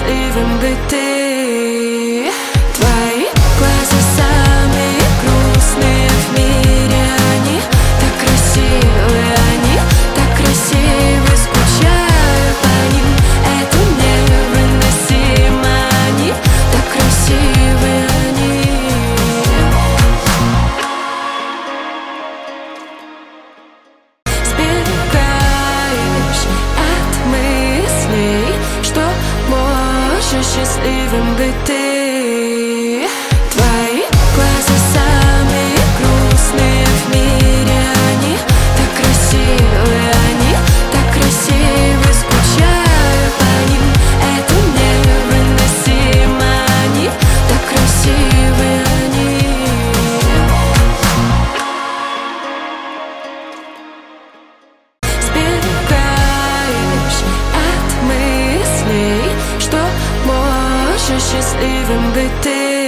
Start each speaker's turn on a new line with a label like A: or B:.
A: счастливым быть ты. Твои глаза самые грустные в мире, они так красивы, они так красивы, скучаю по ним, это невыносимо, они так красивы, они. Сбегаешь от мыслей, что можешь счастливым быть ты. Твои глаза самые грустные в мире, они так красивы, они так красивы, скучаю по ним, это невыносимо, они так красивы, они. Сбегаешь от мыслей, что можешь счастливым быть ты.